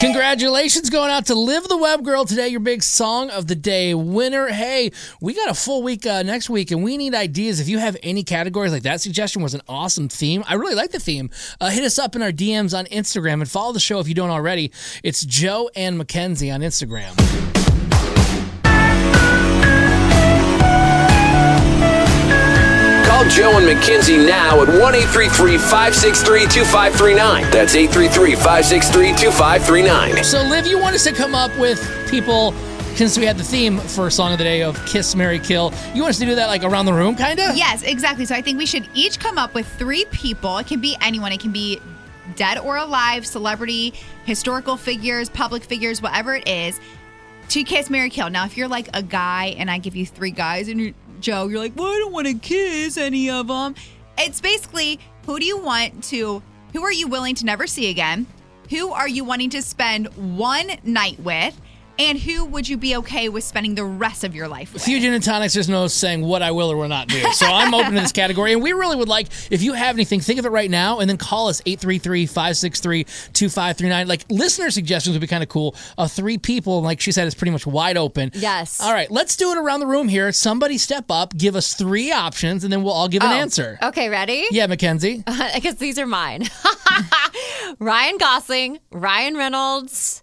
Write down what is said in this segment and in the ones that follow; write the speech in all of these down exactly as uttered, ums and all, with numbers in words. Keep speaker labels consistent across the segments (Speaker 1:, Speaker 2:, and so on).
Speaker 1: Congratulations going out to Live the Web Girl today, your big Song of the Day winner. Hey, we got a full week uh, next week, and we need ideas. If you have any categories, like that suggestion was an awesome theme. I really like the theme. Uh, hit us up in our D Ms on Instagram and follow the show if you don't already. It's Joe and Mackenzie on Instagram.
Speaker 2: Call Joe and Mackenzie now at one eight three three, five six three, two five three nine. That's eight three three, five six three, two five three nine.
Speaker 1: So, Liv, you want us to come up with people, since we had the theme for Song of the Day of Kiss, Marry, Kill, you want us to do that like around the room, kind of?
Speaker 3: Yes, exactly. So I think we should each come up with three people. It can be anyone. It can be dead or alive, celebrity, historical figures, public figures, whatever it is, to kiss, marry, kill. Now, if you're like a guy and I give you three guys and you're, Joe, you're like, well, I don't want to kiss any of them. It's basically, who do you want to, who are you willing to never see again? Who are you wanting to spend one night with? And who would you be okay with spending the rest of your life with?
Speaker 1: Few gin and tonics, there's no saying what I will or will not do. So I'm open to this category. And we really would like, if you have anything, think of it right now and then call us eight three three, five six three, two five three nine. Like, listener suggestions would be kind of cool. Uh, three people, like she said, it's pretty much wide open.
Speaker 4: Yes.
Speaker 1: All right, let's do it around the room here. Somebody step up, give us three options, and then we'll all give an
Speaker 4: Oh,
Speaker 1: answer.
Speaker 4: Okay, ready?
Speaker 1: Yeah, Mackenzie.
Speaker 4: I guess these are mine. Ryan Gosling, Ryan Reynolds,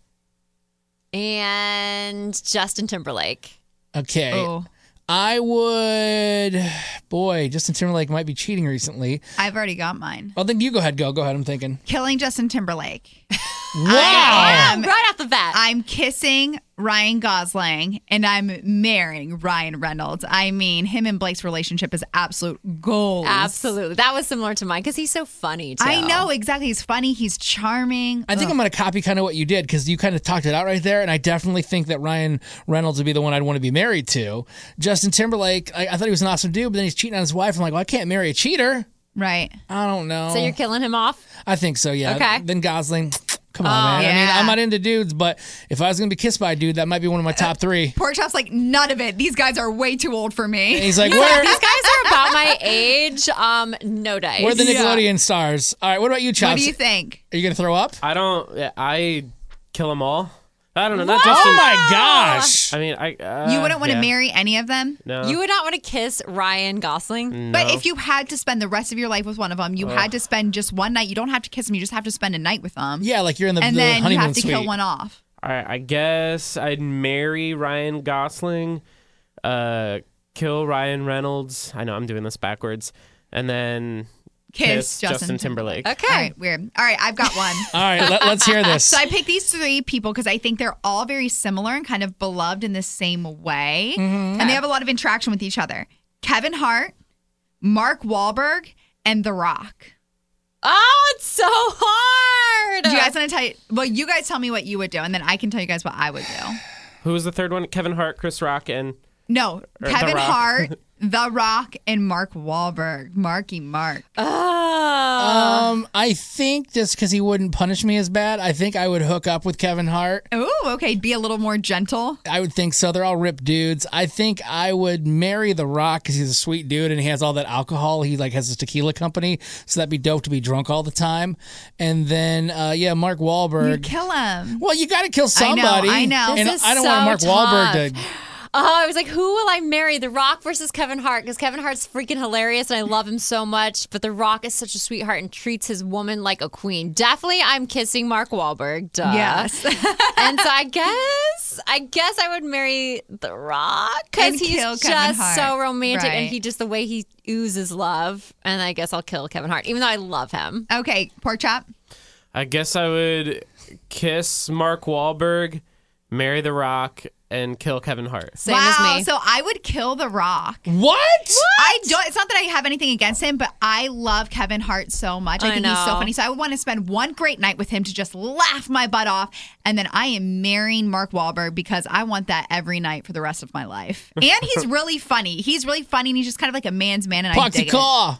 Speaker 4: and Justin Timberlake.
Speaker 1: Okay.
Speaker 3: Oh,
Speaker 1: I would, boy, Justin Timberlake might be cheating recently.
Speaker 3: I've already got mine.
Speaker 1: Well, then you go ahead, go. Go ahead, I'm thinking.
Speaker 3: Killing Justin Timberlake.
Speaker 1: Wow.
Speaker 4: Yeah, right off the bat.
Speaker 3: I'm kissing Ryan Gosling and I'm marrying Ryan Reynolds. I mean, him and Blake's relationship is absolute gold.
Speaker 4: Absolutely. That was similar to mine because he's so funny, too.
Speaker 3: I know, exactly. He's funny. He's charming.
Speaker 1: I think
Speaker 3: Ugh.
Speaker 1: I'm going to copy kind of what you did because you kind of talked it out right there, and I definitely think that Ryan Reynolds would be the one I'd want to be married to. Justin Timberlake, I, I thought he was an awesome dude, but then he's cheating on his wife. I'm like, well, I can't marry a cheater.
Speaker 3: Right.
Speaker 1: I don't know.
Speaker 4: So you're killing him off?
Speaker 1: I think so, yeah.
Speaker 4: Okay.
Speaker 1: Then Gosling, come on,
Speaker 4: Oh,
Speaker 1: man. I mean,
Speaker 3: yeah.
Speaker 1: I'm not into dudes, but if I was going to be kissed by a dude, that might be one of my top three.
Speaker 3: Pork Chop's like, none of it. These guys are way too old for me.
Speaker 1: And he's like,
Speaker 4: He's like,
Speaker 1: where,
Speaker 4: these guys are about my age. Um, no dice.
Speaker 1: where are the
Speaker 3: Yeah.
Speaker 1: Nickelodeon stars? All right, what about you, Chops?
Speaker 3: What do you think?
Speaker 1: Are you going to throw up?
Speaker 5: I don't. yeah, I kill them all. I don't know.
Speaker 4: What?
Speaker 5: Not Justin.
Speaker 1: Oh, my gosh.
Speaker 5: I mean, I. Uh,
Speaker 3: You wouldn't want to
Speaker 5: yeah.
Speaker 3: marry any of them?
Speaker 5: No.
Speaker 4: You would not want to kiss Ryan Gosling?
Speaker 3: But
Speaker 5: No.
Speaker 3: if you had to spend the rest of your life with one of them, you had to spend just one night. You don't have to kiss them. You just have to spend a night with them.
Speaker 1: Yeah, like you're in the,
Speaker 3: And
Speaker 1: the
Speaker 3: then you
Speaker 1: honeymoon
Speaker 3: have to
Speaker 1: suite.
Speaker 3: kill one off.
Speaker 5: All right, I guess I'd marry Ryan Gosling, uh, kill Ryan Reynolds. I know I'm doing this backwards, and then
Speaker 3: Kiss,
Speaker 5: kiss
Speaker 3: Justin,
Speaker 5: Justin Timberlake.
Speaker 4: Okay.
Speaker 3: All right, weird. All right, I've got one.
Speaker 1: All right, let, let's hear this.
Speaker 3: So I picked these three people because I think they're all very similar and kind of beloved in the same way.
Speaker 1: Mm-hmm.
Speaker 3: And they have a lot of interaction with each other. Kevin Hart, Mark Wahlberg, and The Rock.
Speaker 4: Oh, it's so hard.
Speaker 3: Do you guys want to tell you? Well, you guys tell me what you would do, and then I can tell you guys what I would do.
Speaker 5: Who was the third one? Kevin Hart, Chris Rock, and
Speaker 3: No,
Speaker 5: The
Speaker 3: Kevin
Speaker 5: Rock.
Speaker 3: Hart, The Rock, and Mark Wahlberg. Marky Mark.
Speaker 4: Oh.
Speaker 1: Um, I think just because he wouldn't punish me as bad, I think I would hook up with Kevin Hart.
Speaker 3: Oh, okay. Be a little more gentle.
Speaker 1: I would think so. They're all ripped dudes. I think I would marry The Rock because he's a sweet dude and he has all that alcohol. He like has his tequila company, so that'd be dope to be drunk all the time. And then, uh, yeah, Mark
Speaker 3: You
Speaker 1: Wahlberg.
Speaker 3: kill him.
Speaker 1: Well, you got to kill
Speaker 3: I know,
Speaker 1: somebody.
Speaker 3: I know.
Speaker 1: And
Speaker 4: This is
Speaker 1: I don't
Speaker 4: so
Speaker 1: want Mark Wahlberg
Speaker 4: tough.
Speaker 1: to.
Speaker 4: Oh, I was like, who will I marry? The Rock versus Kevin Hart? Because Kevin Hart's freaking hilarious and I love him so much. But The Rock is such a sweetheart and treats his woman like a queen. Definitely, I'm kissing Mark Wahlberg. Duh.
Speaker 3: Yes.
Speaker 4: And so I guess, I guess I would marry The Rock
Speaker 3: And
Speaker 4: because he's
Speaker 3: kill
Speaker 4: just
Speaker 3: Kevin Hart.
Speaker 4: so romantic
Speaker 3: Right.
Speaker 4: and he just the way he oozes love. And I guess I'll kill Kevin Hart, even though I love him.
Speaker 3: Okay, Pork Chop.
Speaker 5: I guess I would kiss Mark Wahlberg, marry The Rock, and kill Kevin Hart.
Speaker 4: Same
Speaker 3: wow.
Speaker 4: as me.
Speaker 3: So I would kill The Rock.
Speaker 1: What?
Speaker 3: I don't. It's not that I have anything against him, but I love Kevin Hart so much. I,
Speaker 4: I
Speaker 3: think he's so
Speaker 4: know.
Speaker 3: funny. So I would want to spend one great night with him to just laugh my butt off, and then I am marrying Mark Wahlberg because I want that every night for the rest of my life. And he's really funny. He's really funny, and he's just kind of like a man's man, and I dig it.
Speaker 1: Poxy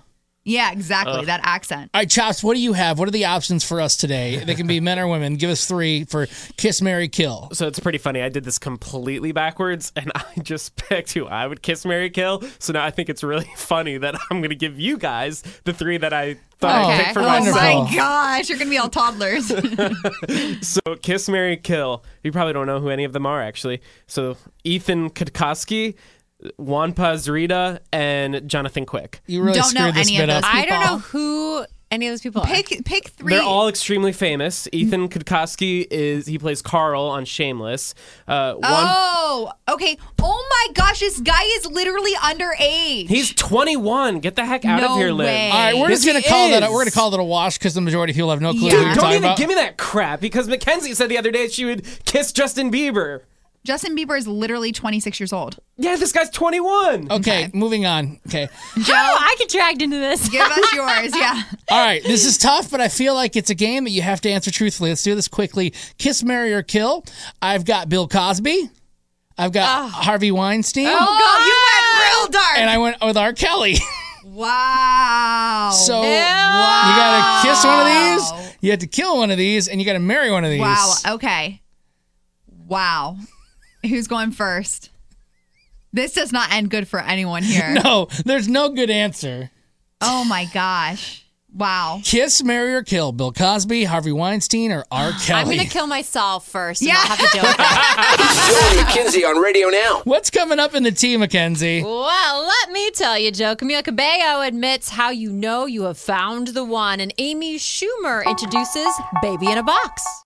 Speaker 3: Yeah, exactly. That accent.
Speaker 1: All right, Chops, what do you have? What are the options for us today? They can be men or women. Give us three for Kiss, Marry, Kill.
Speaker 5: So it's pretty funny. I did this completely backwards, and I just picked who I would kiss, marry, kill. So now I think it's really funny that I'm going to give you guys the three that I thought
Speaker 1: Oh,
Speaker 5: I'd pick for
Speaker 3: Oh
Speaker 1: wonderful.
Speaker 5: myself.
Speaker 3: my gosh, you're gonna be all toddlers.
Speaker 5: So kiss, marry, kill. You probably don't know who any of them are, actually. So Ethan Kudkowski, Juan Pazurita, and Jonathan Quick.
Speaker 1: You really
Speaker 3: Don't know
Speaker 1: screwed this
Speaker 3: any of
Speaker 1: bit up.
Speaker 3: those.
Speaker 4: I don't
Speaker 3: people.
Speaker 4: know who any of those people are.
Speaker 3: pick pick three.
Speaker 5: They're all extremely famous. Ethan Kudkowski is he plays Carl on Shameless. Uh, Juan,
Speaker 3: Oh, okay. Oh my gosh, this guy is literally underage.
Speaker 5: he's twenty-one. Get the heck out
Speaker 3: No
Speaker 5: of here, Lynn.
Speaker 3: way.
Speaker 1: All right, we're
Speaker 5: Yes,
Speaker 1: just gonna
Speaker 5: he
Speaker 1: call that.
Speaker 5: is.
Speaker 1: We're gonna call it a wash because the majority of people have no clue
Speaker 3: Yeah.
Speaker 1: who
Speaker 3: Dude,
Speaker 1: you're
Speaker 5: Don't
Speaker 1: talking
Speaker 5: even
Speaker 1: about.
Speaker 5: give me that crap because Mackenzie said the other day she would kiss Justin Bieber.
Speaker 3: Justin Bieber is literally twenty-six years old.
Speaker 5: Yeah, this guy's twenty-one.
Speaker 1: Okay, moving on. Okay.
Speaker 3: Joe,
Speaker 4: Oh, I get dragged into this.
Speaker 3: give us yours. Yeah.
Speaker 1: All right, this is tough, but I feel like it's a game that you have to answer truthfully. Let's do this quickly. Kiss, marry, or kill. I've got Bill Cosby. I've got Harvey Weinstein.
Speaker 3: Oh, God, you went real dark.
Speaker 1: And I went with R. Kelly.
Speaker 3: wow.
Speaker 1: So
Speaker 3: wow.
Speaker 1: you got to kiss one of these, you have to kill one of these, and you got to marry one of these.
Speaker 3: Wow. Okay. Wow. Who's going first? This does not end good for anyone here.
Speaker 1: No, there's no good answer.
Speaker 3: Oh my gosh. Wow.
Speaker 1: Kiss, marry, or kill. Bill Cosby, Harvey Weinstein, or R. Kelly.
Speaker 4: I'm gonna kill myself first, and
Speaker 3: Yeah.
Speaker 4: I'll have to deal with it.
Speaker 2: Joey and Kinsey on Radio Now.
Speaker 1: What's coming up in the tea, Mackenzie?
Speaker 4: Well, let me tell you, Joe. Camila Cabello admits how you know you have found the one, and Amy Schumer introduces Baby in a Box.